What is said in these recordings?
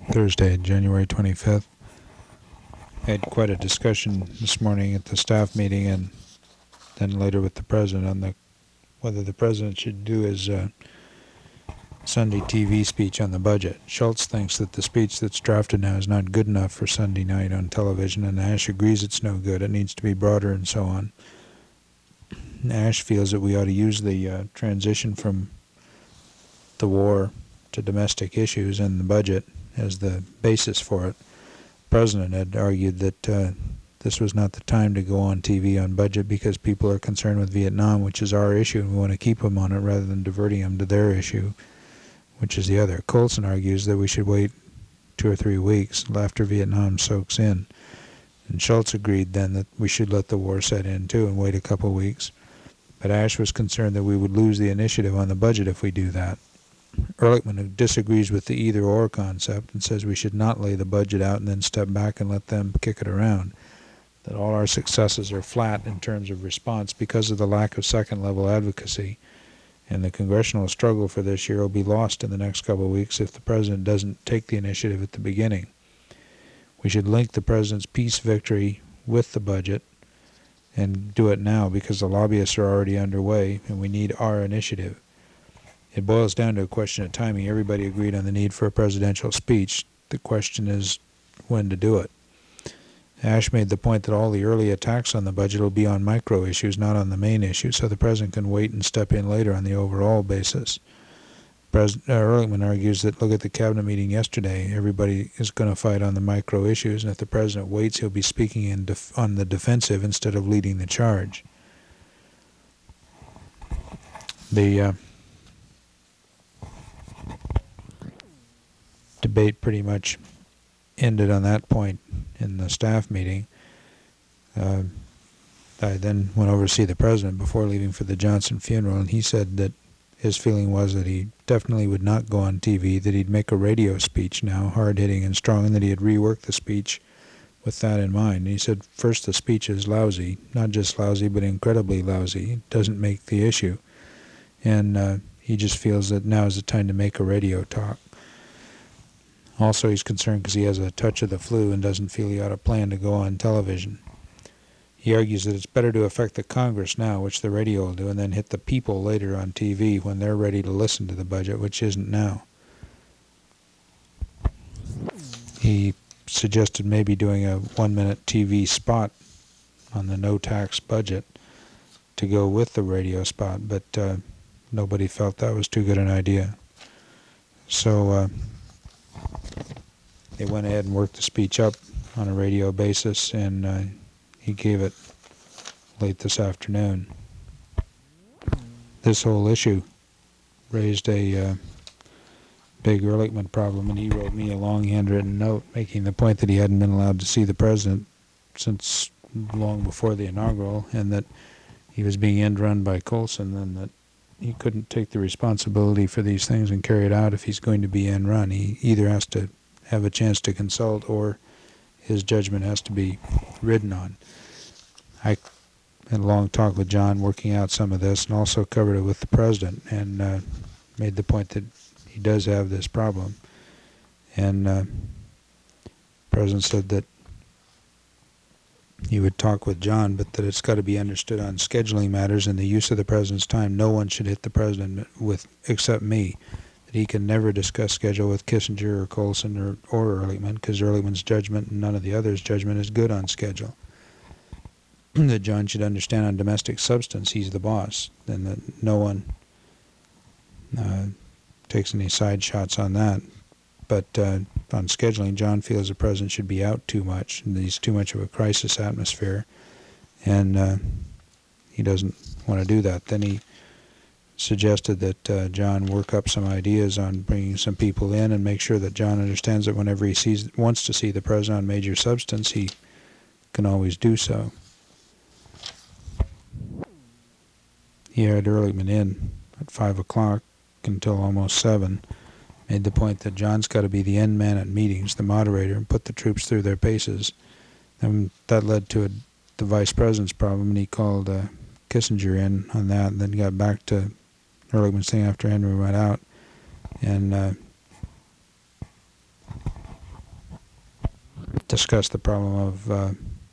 Thursday, January 25th. I had quite a discussion this morning at the staff meeting and then later with the president on whether the president should do his Sunday TV speech on the budget. Schultz thinks that the speech that's drafted now is not good enough for Sunday night on television, and Ash agrees it's no good. It needs to be broader and so on. Ash feels that we ought to use the transition from the war to domestic issues and the budget as the basis for it. The president had argued that this was not the time to go on TV on budget because people are concerned with Vietnam, which is our issue, and we want to keep them on it rather than diverting them to their issue, which is the other. Colson argues that we should wait 2 or 3 weeks after Vietnam soaks in. And Schultz agreed then that we should let the war set in too and wait a couple weeks. But Ash was concerned that we would lose the initiative on the budget if we do that. Ehrlichman disagrees with the either-or concept and says we should not lay the budget out and then step back and let them kick it around. That all our successes are flat in terms of response because of the lack of second-level advocacy, and the congressional struggle for this year will be lost in the next couple of weeks if the president doesn't take the initiative at the beginning. We should link the president's peace victory with the budget and do it now because the lobbyists are already underway and we need our initiative. It boils down to a question of timing. Everybody agreed on the need for a presidential speech. The question is when to do it. Ash made the point that all the early attacks on the budget will be on micro issues, not on the main issue, so the president can wait and step in later on the overall basis. Ehrlichman argues that look at the cabinet meeting yesterday. Everybody is going to fight on the micro issues, and if the president waits, he'll be speaking on the defensive instead of leading the charge. The debate pretty much ended on that point in the staff meeting. I then went over to see the president before leaving for the Johnson funeral, and he said that his feeling was that he definitely would not go on TV, that he'd make a radio speech now, hard-hitting and strong, and that he had reworked the speech with that in mind. And he said, first, the speech is lousy, not just lousy, but incredibly lousy. It doesn't make the issue. And he just feels that now is the time to make a radio talk. Also, he's concerned because he has a touch of the flu and doesn't feel he ought to plan to go on television. He argues that it's better to affect the Congress now, which the radio will do, and then hit the people later on TV when they're ready to listen to the budget, which isn't now. He suggested maybe doing a 1-minute TV spot on the no-tax budget to go with the radio spot, but nobody felt that was too good an idea. So they went ahead and worked the speech up on a radio basis, and he gave it late this afternoon. This whole issue raised a big Ehrlichman problem, and he wrote me a long handwritten note making the point that he hadn't been allowed to see the president since long before the inaugural, and that he was being end-run by Colson, and that he couldn't take the responsibility for these things and carry it out if he's going to be end-run. He either has to have a chance to consult or his judgment has to be ridden on. I had a long talk with John working out some of this and also covered it with the president and made the point that he does have this problem. And the president said that he would talk with John, but that it's got to be understood on scheduling matters and the use of the president's time. No one should hit the president except me. That he can never discuss schedule with Kissinger or Colson or Ehrlichman, because Ehrlichman's judgment and none of the others' judgment is good on schedule. That John should understand on domestic substance he's the boss, and that no one takes any side shots on that. But on scheduling, John feels the president should be out too much, and he's too much of a crisis atmosphere, and he doesn't want to do that. Then he suggested that John work up some ideas on bringing some people in and make sure that John understands that whenever he wants to see the president on major substance, he can always do so. He had Ehrlichman in at 5 o'clock until almost 7, made the point that John's got to be the end man at meetings, the moderator, and put the troops through their paces. And that led to the vice president's problem, and he called Kissinger in on that, and then got back to Ehrlichman's thing after Henry went out. And discuss the problem of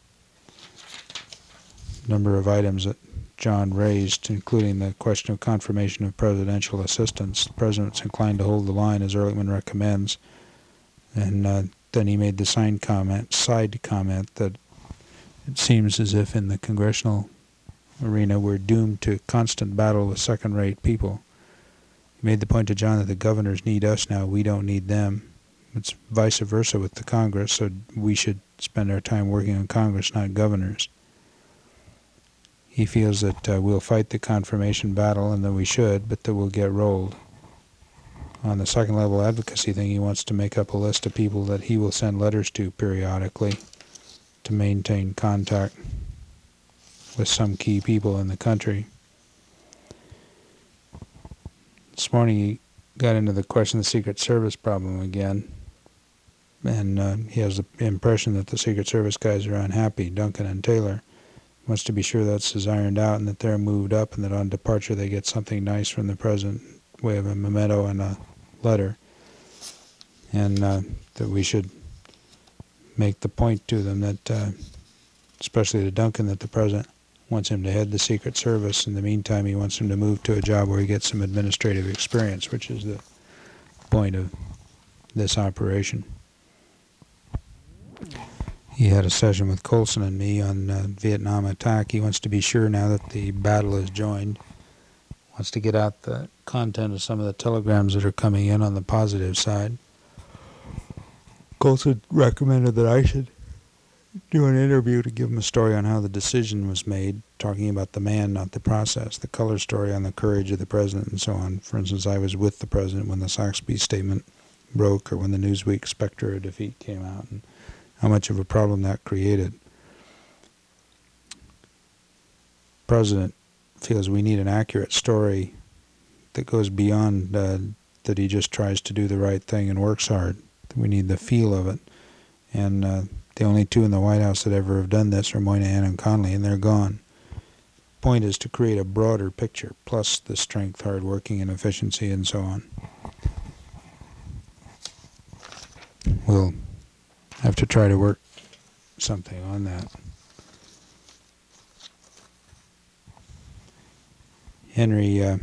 number of items that John raised, including the question of confirmation of presidential assistance. The president's inclined to hold the line, as Ehrlichman recommends, and then he made the side comment that it seems as if in the congressional arena we're doomed to constant battle with second-rate people. He made the point to John that the governors need us now, we don't need them. It's vice versa with the Congress, so we should spend our time working on Congress, not governors. He feels that we'll fight the confirmation battle, and that we should, but that we'll get rolled. On the second-level advocacy thing, he wants to make up a list of people that he will send letters to periodically to maintain contact with some key people in the country. This morning he got into the question of the Secret Service problem again, and he has the impression that the Secret Service guys are unhappy, Duncan and Taylor. He wants to be sure that's ironed out and that they're moved up and that on departure they get something nice from the president, way of a memento and a letter, and that we should make the point to them that, especially to Duncan, that the president wants him to head the Secret Service. In the meantime, he wants him to move to a job where he gets some administrative experience, which is the point of this operation. He had a session with Colson and me on Vietnam attack. He wants to be sure now that the battle is joined, wants to get out the content of some of the telegrams that are coming in on the positive side. Colson recommended that I should do an interview to give him a story on how the decision was made, talking about the man, not the process, the color story on the courage of the president and so on. For instance, I was with the president when the Saxby statement broke, or when the Newsweek specter of defeat came out, and how much of a problem that created. The president feels we need an accurate story that goes beyond that he just tries to do the right thing and works hard. We need the feel of it. And the only two in the White House that ever have done this are Moynihan and Connally, and they're gone. The point is to create a broader picture, plus the strength, hard working, and efficiency, and so on. We'll have to try to work something on that. Henry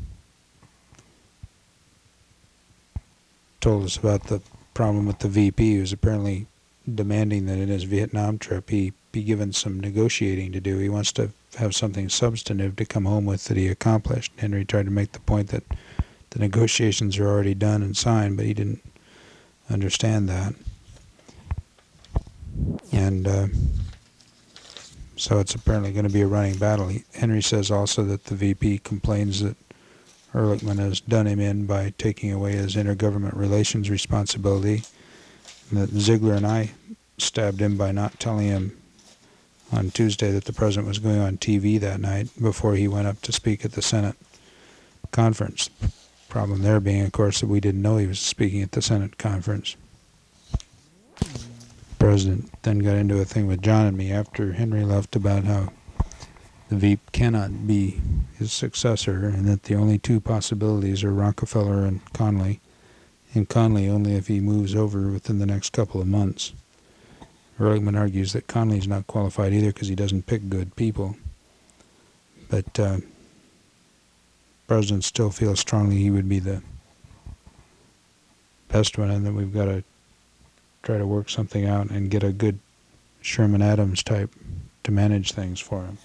told us about the problem with the VP, who's apparently demanding that in his Vietnam trip he be given some negotiating to do. He wants to have something substantive to come home with that he accomplished. Henry tried to make the point that the negotiations are already done and signed, but he didn't understand that. And so it's apparently going to be a running battle. Henry says also that the VP complains that Ehrlichman has done him in by taking away his intergovernment relations responsibility, and that Ziegler and I stabbed him by not telling him on Tuesday that the president was going on TV that night before he went up to speak at the Senate conference. Problem there being, of course, that we didn't know he was speaking at the Senate conference. The president then got into a thing with John and me after Henry left about how the Veep cannot be his successor, and that the only two possibilities are Rockefeller and Connally only if he moves over within the next couple of months. Ehrlichman argues that Connally's not qualified either because he doesn't pick good people, but President still feels strongly he would be the best one, and that we've got to try to work something out and get a good Sherman Adams type to manage things for him.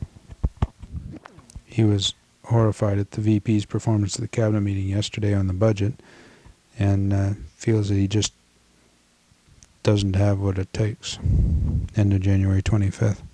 He was horrified at the VP's performance at the cabinet meeting yesterday on the budget, and feels that he just doesn't have what it takes. End of January 25th.